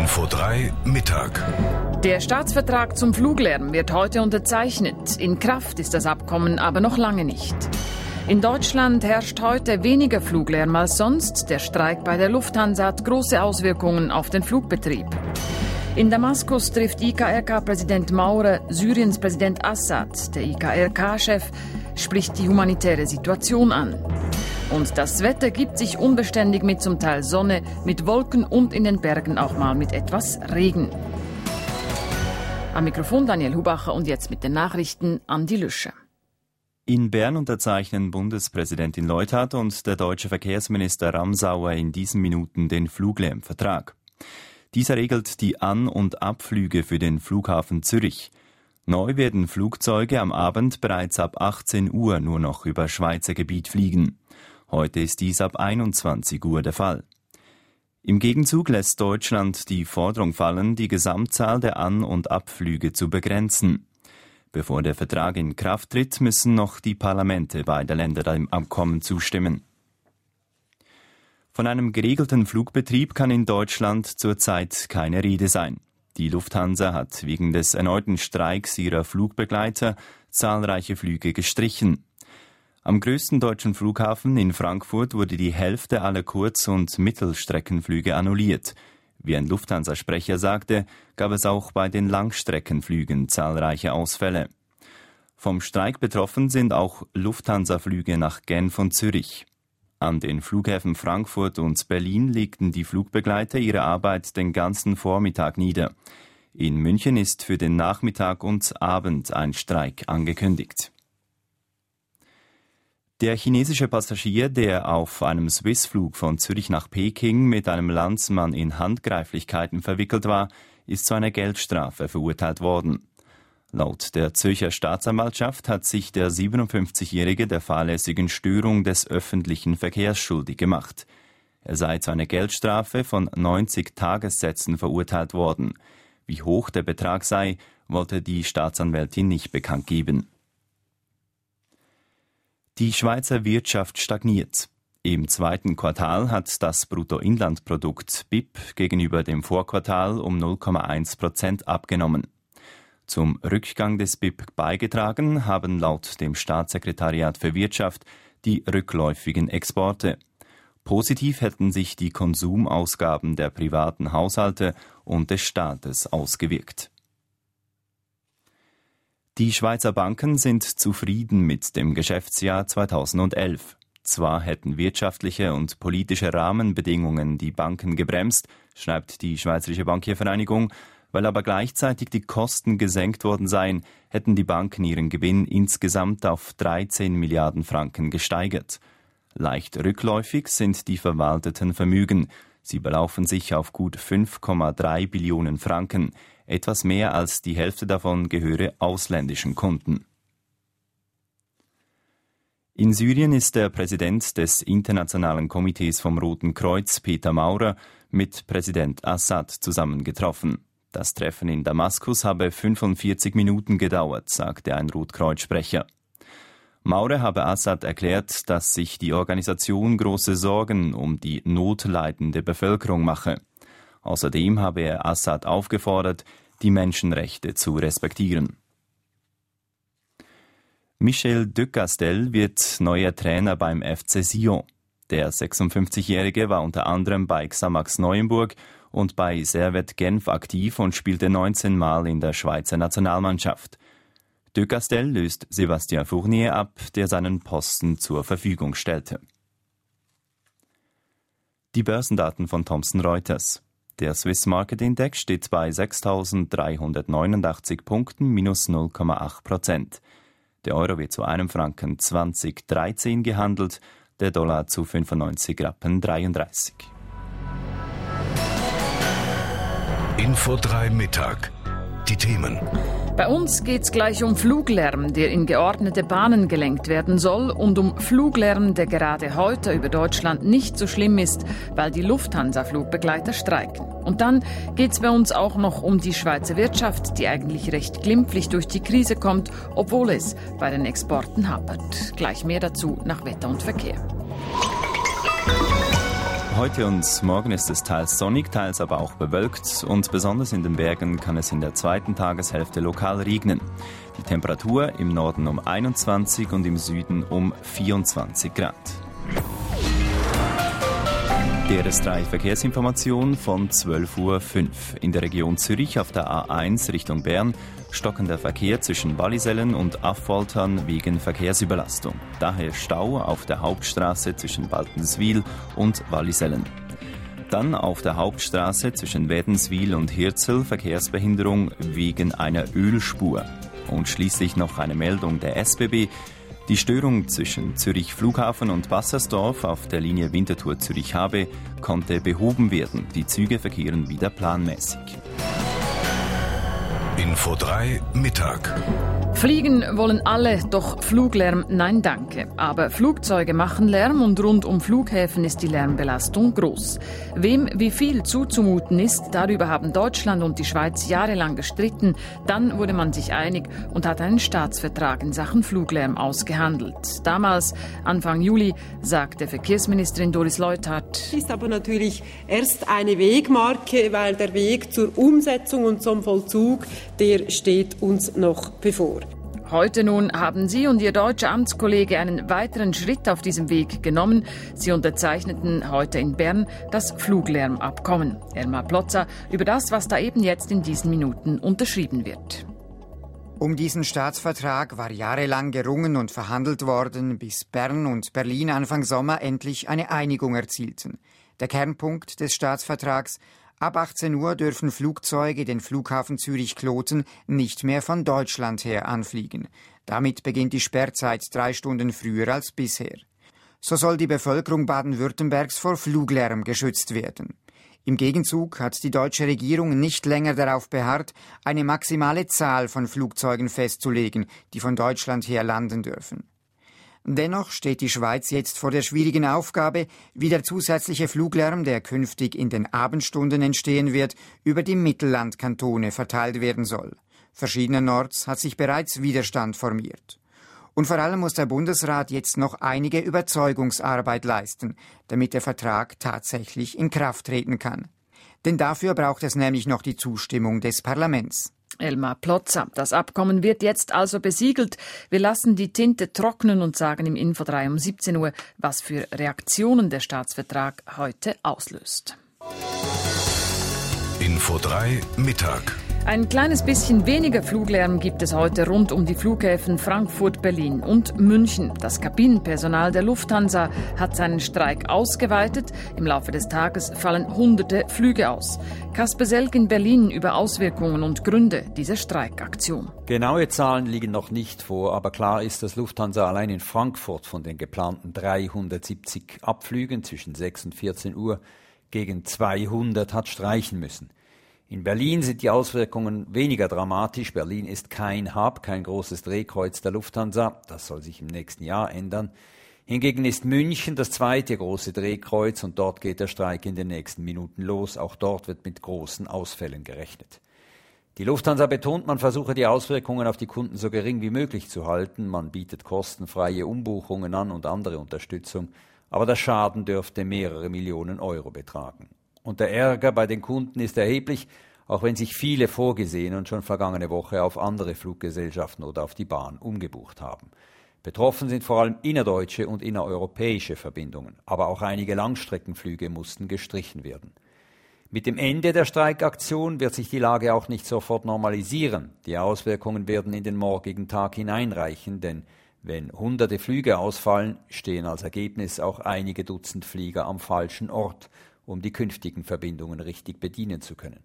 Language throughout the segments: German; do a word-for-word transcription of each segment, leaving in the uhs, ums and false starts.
Info drei Mittag. Der Staatsvertrag zum Fluglärm wird heute unterzeichnet. In Kraft ist das Abkommen aber noch lange nicht. In Deutschland herrscht heute weniger Fluglärm als sonst. Der Streik bei der Lufthansa hat große Auswirkungen auf den Flugbetrieb. In Damaskus trifft I K R K-Präsident Maurer Syriens Präsident Assad. Der I K R K-Chef spricht die humanitäre Situation an. Und das Wetter gibt sich unbeständig mit zum Teil Sonne, mit Wolken und in den Bergen auch mal mit etwas Regen. Am Mikrofon Daniel Hubacher und jetzt mit den Nachrichten Andi Lüscher. In Bern unterzeichnen Bundespräsidentin Leuthard und der deutsche Verkehrsminister Ramsauer in diesen Minuten den Fluglärmvertrag. Dieser regelt die An- und Abflüge für den Flughafen Zürich. Neu werden Flugzeuge am Abend bereits ab achtzehn Uhr nur noch über Schweizer Gebiet fliegen. Heute ist dies ab einundzwanzig Uhr der Fall. Im Gegenzug lässt Deutschland die Forderung fallen, die Gesamtzahl der An- und Abflüge zu begrenzen. Bevor der Vertrag in Kraft tritt, müssen noch die Parlamente beider Länder dem Abkommen zustimmen. Von einem geregelten Flugbetrieb kann in Deutschland zurzeit keine Rede sein. Die Lufthansa hat wegen des erneuten Streiks ihrer Flugbegleiter zahlreiche Flüge gestrichen. Am größten deutschen Flughafen in Frankfurt wurde die Hälfte aller Kurz- und Mittelstreckenflüge annulliert. Wie ein Lufthansa-Sprecher sagte, gab es auch bei den Langstreckenflügen zahlreiche Ausfälle. Vom Streik betroffen sind auch Lufthansa-Flüge nach Genf und Zürich. An den Flughäfen Frankfurt und Berlin legten die Flugbegleiter ihre Arbeit den ganzen Vormittag nieder. In München ist für den Nachmittag und Abend ein Streik angekündigt. Der chinesische Passagier, der auf einem Swissflug von Zürich nach Peking mit einem Landsmann in Handgreiflichkeiten verwickelt war, ist zu einer Geldstrafe verurteilt worden. Laut der Zürcher Staatsanwaltschaft hat sich der siebenundfünfzigjährige der fahrlässigen Störung des öffentlichen Verkehrs schuldig gemacht. Er sei zu einer Geldstrafe von neunzig Tagessätzen verurteilt worden. Wie hoch der Betrag sei, wollte die Staatsanwältin nicht bekannt geben. Die Schweizer Wirtschaft stagniert. Im zweiten Quartal hat das Bruttoinlandprodukt B I P gegenüber dem Vorquartal um null Komma eins Prozent abgenommen. Zum Rückgang des B I P beigetragen haben laut dem Staatssekretariat für Wirtschaft die rückläufigen Exporte. Positiv hätten sich die Konsumausgaben der privaten Haushalte und des Staates ausgewirkt. Die Schweizer Banken sind zufrieden mit dem Geschäftsjahr zweitausendelf. Zwar hätten wirtschaftliche und politische Rahmenbedingungen die Banken gebremst, schreibt die Schweizerische Bankiervereinigung, weil aber gleichzeitig die Kosten gesenkt worden seien, hätten die Banken ihren Gewinn insgesamt auf dreizehn Milliarden Franken gesteigert. Leicht rückläufig sind die verwalteten Vermögen. Sie belaufen sich auf gut fünf Komma drei Billionen Franken. Etwas mehr als die Hälfte davon gehöre ausländischen Kunden. In Syrien ist der Präsident des Internationalen Komitees vom Roten Kreuz, Peter Maurer, mit Präsident Assad zusammengetroffen. Das Treffen in Damaskus habe fünfundvierzig Minuten gedauert, sagte ein Rotkreuz-Sprecher. Maurer habe Assad erklärt, dass sich die Organisation große Sorgen um die notleidende Bevölkerung mache. Außerdem habe er Assad aufgefordert, die Menschenrechte zu respektieren. Michel Decastel wird neuer Trainer beim F C Sion. Der sechsundfünfzigjährige war unter anderem bei Xamax Neuenburg und bei Servette Genf aktiv und spielte neunzehn Mal in der Schweizer Nationalmannschaft. Decastel löst Sébastien Fournier ab, der seinen Posten zur Verfügung stellte. Die Börsendaten von Thomson Reuters. Der Swiss Market Index steht bei sechstausenddreihundertneunundachtzig Punkten, minus null Komma acht Prozent. Der Euro wird zu einem Franken zwanzig Komma dreizehn gehandelt, der Dollar zu fünfundneunzig Rappen dreiunddreißig. Info drei Mittag. Die Themen. Bei uns geht's gleich um Fluglärm, der in geordnete Bahnen gelenkt werden soll, und um Fluglärm, der gerade heute über Deutschland nicht so schlimm ist, weil die Lufthansa-Flugbegleiter streiken. Und dann geht's bei uns auch noch um die Schweizer Wirtschaft, die eigentlich recht glimpflich durch die Krise kommt, obwohl es bei den Exporten hapert. Gleich mehr dazu nach Wetter und Verkehr. Heute und morgen ist es teils sonnig, teils aber auch bewölkt und besonders in den Bergen kann es in der zweiten Tageshälfte lokal regnen. Die Temperatur im Norden um einundzwanzig und im Süden um vierundzwanzig Grad. Die R S drei Verkehrsinformation von zwölf Uhr fünf. In der Region Zürich auf der A eins Richtung Bern stockender Verkehr zwischen Wallisellen und Affoltern wegen Verkehrsüberlastung. Daher Stau auf der Hauptstraße zwischen Baltenswil und Wallisellen. Dann auf der Hauptstraße zwischen Wädenswil und Hirzel Verkehrsbehinderung wegen einer Ölspur. Und schließlich noch eine Meldung der S B B. Die Störung zwischen Zürich Flughafen und Bassersdorf auf der Linie Winterthur Zürich-Habe konnte behoben werden. Die Züge verkehren wieder planmäßig. Info drei Mittag. Fliegen wollen alle, doch Fluglärm nein danke. Aber Flugzeuge machen Lärm und rund um Flughäfen ist die Lärmbelastung groß. Wem wie viel zuzumuten ist, darüber haben Deutschland und die Schweiz jahrelang gestritten. Dann wurde man sich einig und hat einen Staatsvertrag in Sachen Fluglärm ausgehandelt. Damals, Anfang Juli, sagte Verkehrsministerin Doris Leuthard. Das ist aber natürlich erst eine Wegmarke, weil der Weg zur Umsetzung und zum Vollzug, der steht uns noch bevor. Heute nun haben Sie und Ihr deutscher Amtskollege einen weiteren Schritt auf diesem Weg genommen. Sie unterzeichneten heute in Bern das Fluglärmabkommen. Elmar Plotza über das, was da eben jetzt in diesen Minuten unterschrieben wird. Um diesen Staatsvertrag war jahrelang gerungen und verhandelt worden, bis Bern und Berlin Anfang Sommer endlich eine Einigung erzielten. Der Kernpunkt des Staatsvertrags: ab achtzehn Uhr dürfen Flugzeuge den Flughafen Zürich-Kloten nicht mehr von Deutschland her anfliegen. Damit beginnt die Sperrzeit drei Stunden früher als bisher. So soll die Bevölkerung Baden-Württembergs vor Fluglärm geschützt werden. Im Gegenzug hat die deutsche Regierung nicht länger darauf beharrt, eine maximale Zahl von Flugzeugen festzulegen, die von Deutschland her landen dürfen. Dennoch steht die Schweiz jetzt vor der schwierigen Aufgabe, wie der zusätzliche Fluglärm, der künftig in den Abendstunden entstehen wird, über die Mittellandkantone verteilt werden soll. Verschiedenerorts hat sich bereits Widerstand formiert. Und vor allem muss der Bundesrat jetzt noch einige Überzeugungsarbeit leisten, damit der Vertrag tatsächlich in Kraft treten kann. Denn dafür braucht es nämlich noch die Zustimmung des Parlaments. Elmar Plotza. Das Abkommen wird jetzt also besiegelt. Wir lassen die Tinte trocknen und sagen im Info drei um siebzehn Uhr, was für Reaktionen der Staatsvertrag heute auslöst. Info drei Mittag. Ein kleines bisschen weniger Fluglärm gibt es heute rund um die Flughäfen Frankfurt, Berlin und München. Das Kabinenpersonal der Lufthansa hat seinen Streik ausgeweitet. Im Laufe des Tages fallen hunderte Flüge aus. Kasper Selk in Berlin über Auswirkungen und Gründe dieser Streikaktion. Genaue Zahlen liegen noch nicht vor, aber klar ist, dass Lufthansa allein in Frankfurt von den geplanten dreihundertsiebzig Abflügen zwischen sechs und vierzehn Uhr gegen zweihundert hat streichen müssen. In Berlin sind die Auswirkungen weniger dramatisch. Berlin ist kein Hub, kein großes Drehkreuz der Lufthansa. Das soll sich im nächsten Jahr ändern. Hingegen ist München das zweite große Drehkreuz und dort geht der Streik in den nächsten Minuten los. Auch dort wird mit großen Ausfällen gerechnet. Die Lufthansa betont, man versuche die Auswirkungen auf die Kunden so gering wie möglich zu halten. Man bietet kostenfreie Umbuchungen an und andere Unterstützung. Aber der Schaden dürfte mehrere Millionen Euro betragen. Und der Ärger bei den Kunden ist erheblich, auch wenn sich viele vorgesehen und schon vergangene Woche auf andere Fluggesellschaften oder auf die Bahn umgebucht haben. Betroffen sind vor allem innerdeutsche und innereuropäische Verbindungen, aber auch einige Langstreckenflüge mussten gestrichen werden. Mit dem Ende der Streikaktion wird sich die Lage auch nicht sofort normalisieren. Die Auswirkungen werden in den morgigen Tag hineinreichen, denn wenn hunderte Flüge ausfallen, stehen als Ergebnis auch einige Dutzend Flieger am falschen Ort, um die künftigen Verbindungen richtig bedienen zu können.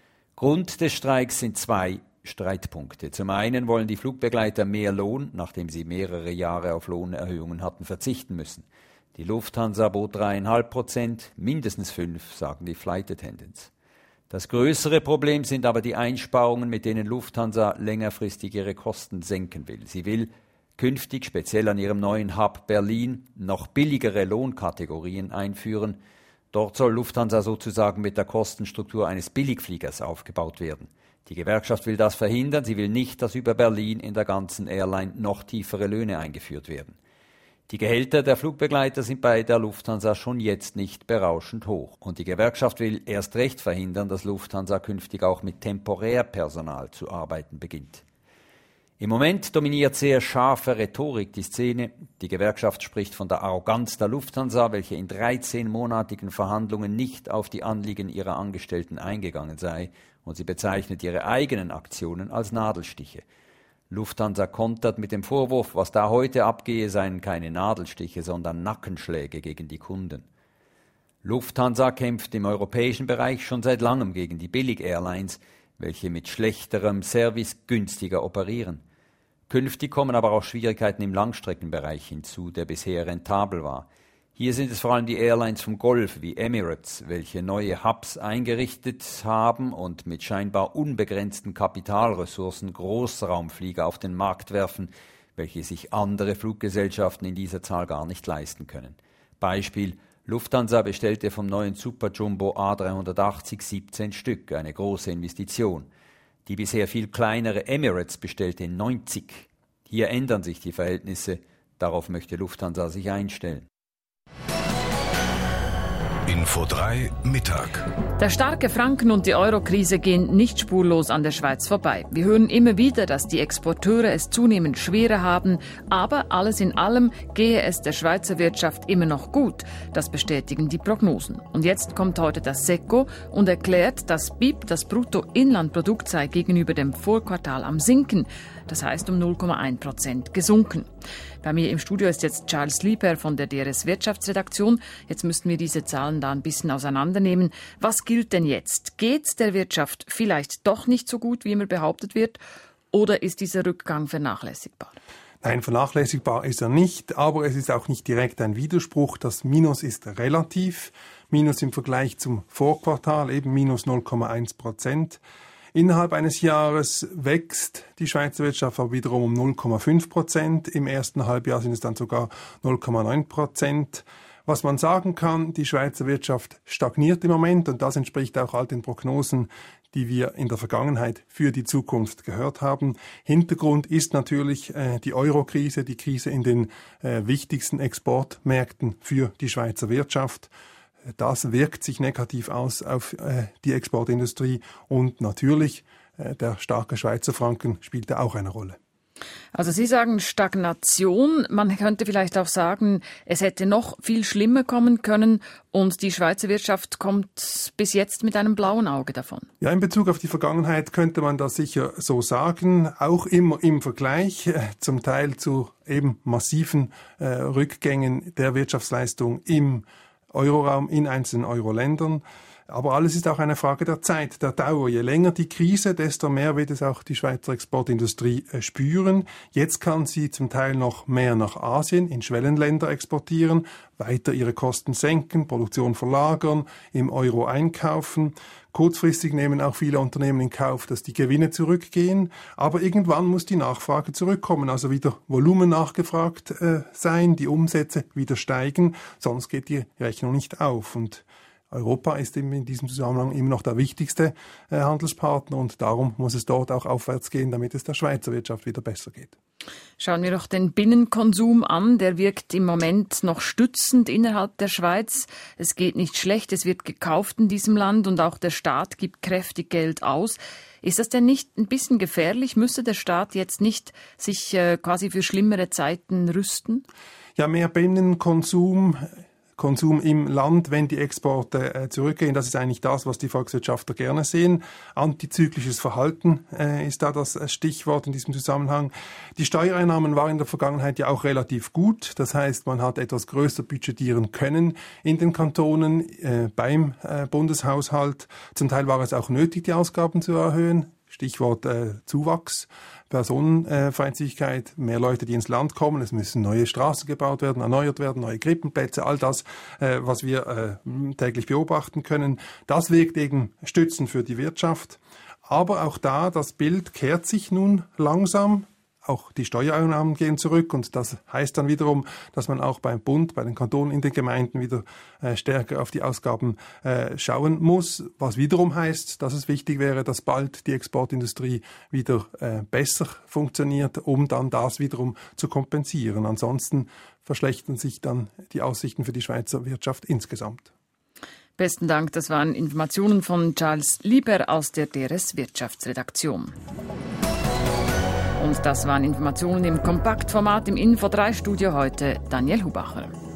Grund des Streiks sind zwei Streitpunkte. Zum einen wollen die Flugbegleiter mehr Lohn, nachdem sie mehrere Jahre auf Lohnerhöhungen hatten verzichten müssen. Die Lufthansa bot dreieinhalb Prozent, mindestens fünf, sagen die Flight Attendants. Das größere Problem sind aber die Einsparungen, mit denen Lufthansa längerfristig ihre Kosten senken will. Sie will künftig, speziell an ihrem neuen Hub Berlin, noch billigere Lohnkategorien einführen. Dort soll Lufthansa sozusagen mit der Kostenstruktur eines Billigfliegers aufgebaut werden. Die Gewerkschaft will das verhindern. Sie will nicht, dass über Berlin in der ganzen Airline noch tiefere Löhne eingeführt werden. Die Gehälter der Flugbegleiter sind bei der Lufthansa schon jetzt nicht berauschend hoch. Und die Gewerkschaft will erst recht verhindern, dass Lufthansa künftig auch mit Temporärpersonal zu arbeiten beginnt. Im Moment dominiert sehr scharfe Rhetorik die Szene. Die Gewerkschaft spricht von der Arroganz der Lufthansa, welche in dreizehnmonatigen Verhandlungen nicht auf die Anliegen ihrer Angestellten eingegangen sei, und sie bezeichnet ihre eigenen Aktionen als Nadelstiche. Lufthansa kontert mit dem Vorwurf, was da heute abgehe, seien keine Nadelstiche, sondern Nackenschläge gegen die Kunden. Lufthansa kämpft im europäischen Bereich schon seit langem gegen die Billig-Airlines, welche mit schlechterem Service günstiger operieren. Künftig kommen aber auch Schwierigkeiten im Langstreckenbereich hinzu, der bisher rentabel war. Hier sind es vor allem die Airlines vom Golf wie Emirates, welche neue Hubs eingerichtet haben und mit scheinbar unbegrenzten Kapitalressourcen Großraumflieger auf den Markt werfen, welche sich andere Fluggesellschaften in dieser Zahl gar nicht leisten können. Beispiel: Lufthansa bestellte vom neuen Super Jumbo A dreihundertachtzig siebzehn Stück, eine große Investition. Die bisher viel kleinere Emirates bestellte neunzig. Hier ändern sich die Verhältnisse. Darauf möchte Lufthansa sich einstellen. Info drei Mittag. Der starke Franken und die Euro-Krise gehen nicht spurlos an der Schweiz vorbei. Wir hören immer wieder, dass die Exporteure es zunehmend schwerer haben. Aber alles in allem gehe es der Schweizer Wirtschaft immer noch gut. Das bestätigen die Prognosen. Und jetzt kommt heute das SECO und erklärt, das B I P, das Bruttoinlandprodukt, sei gegenüber dem Vorquartal am Sinken. Das heißt um null Komma eins Prozent gesunken. Bei mir im Studio ist jetzt Charles Lieper von der D R S Wirtschaftsredaktion. Jetzt müssten wir diese Zahlen da ein bisschen auseinandernehmen. Was gilt denn jetzt? Geht's der Wirtschaft vielleicht doch nicht so gut, wie immer behauptet wird? Oder ist dieser Rückgang vernachlässigbar? Nein, vernachlässigbar ist er nicht, aber es ist auch nicht direkt ein Widerspruch. Das Minus ist relativ. Minus im Vergleich zum Vorquartal, eben minus null Komma eins Prozent. Innerhalb eines Jahres wächst die Schweizer Wirtschaft aber wiederum um null Komma fünf Prozent. Im ersten Halbjahr sind es dann sogar null Komma neun Prozent. Was man sagen kann, die Schweizer Wirtschaft stagniert im Moment und das entspricht auch all den Prognosen, die wir in der Vergangenheit für die Zukunft gehört haben. Hintergrund ist natürlich äh, die Euro-Krise, die Krise in den äh, wichtigsten Exportmärkten für die Schweizer Wirtschaft. Das wirkt sich negativ aus auf äh, die Exportindustrie und natürlich äh, der starke Schweizer Franken spielt da auch eine Rolle. Also Sie sagen Stagnation, man könnte vielleicht auch sagen, es hätte noch viel schlimmer kommen können und die Schweizer Wirtschaft kommt bis jetzt mit einem blauen Auge davon. Ja, in Bezug auf die Vergangenheit könnte man das sicher so sagen, auch immer im Vergleich äh, zum Teil zu eben massiven äh, Rückgängen der Wirtschaftsleistung im Euroraum, in einzelnen Euro-Ländern. Aber alles ist auch eine Frage der Zeit, der Dauer. Je länger die Krise, desto mehr wird es auch die Schweizer Exportindustrie äh, spüren. Jetzt kann sie zum Teil noch mehr nach Asien, in Schwellenländer exportieren, weiter ihre Kosten senken, Produktion verlagern, im Euro einkaufen. Kurzfristig nehmen auch viele Unternehmen in Kauf, dass die Gewinne zurückgehen. Aber irgendwann muss die Nachfrage zurückkommen, also wieder Volumen nachgefragt äh, sein, die Umsätze wieder steigen, sonst geht die Rechnung nicht auf. Und Europa ist eben in diesem Zusammenhang immer noch der wichtigste äh, Handelspartner und darum muss es dort auch aufwärts gehen, damit es der Schweizer Wirtschaft wieder besser geht. Schauen wir doch den Binnenkonsum an. Der wirkt im Moment noch stützend innerhalb der Schweiz. Es geht nicht schlecht, es wird gekauft in diesem Land und auch der Staat gibt kräftig Geld aus. Ist das denn nicht ein bisschen gefährlich? Müsste der Staat jetzt nicht sich äh, quasi für schlimmere Zeiten rüsten? Ja, mehr Binnenkonsum. Konsum im Land, wenn die Exporte äh, zurückgehen. Das ist eigentlich das, was die Volkswirtschaftler gerne sehen. Antizyklisches Verhalten äh, ist da das Stichwort in diesem Zusammenhang. Die Steuereinnahmen waren in der Vergangenheit ja auch relativ gut. Das heißt, man hat etwas größer budgetieren können in den Kantonen, äh, beim äh, Bundeshaushalt. Zum Teil war es auch nötig, die Ausgaben zu erhöhen. Stichwort äh, Zuwachs, Personenfreizügigkeit, äh, mehr Leute, die ins Land kommen. Es müssen neue Straßen gebaut werden, erneuert werden, neue Krippenplätze, all das, äh, was wir äh, täglich beobachten können. Das wirkt eben stützend für die Wirtschaft. Aber auch da, das Bild kehrt sich nun langsam auch die Steuereinnahmen gehen zurück und das heißt dann wiederum, dass man auch beim Bund, bei den Kantonen, in den Gemeinden wieder äh, stärker auf die Ausgaben äh, schauen muss, was wiederum heißt, dass es wichtig wäre, dass bald die Exportindustrie wieder äh, besser funktioniert, um dann das wiederum zu kompensieren. Ansonsten verschlechtern sich dann die Aussichten für die Schweizer Wirtschaft insgesamt. Besten Dank, das waren Informationen von Charles Lieber aus der D R S Wirtschaftsredaktion. Und das waren Informationen im Kompaktformat im Info drei Studio heute. Daniel Hubacher.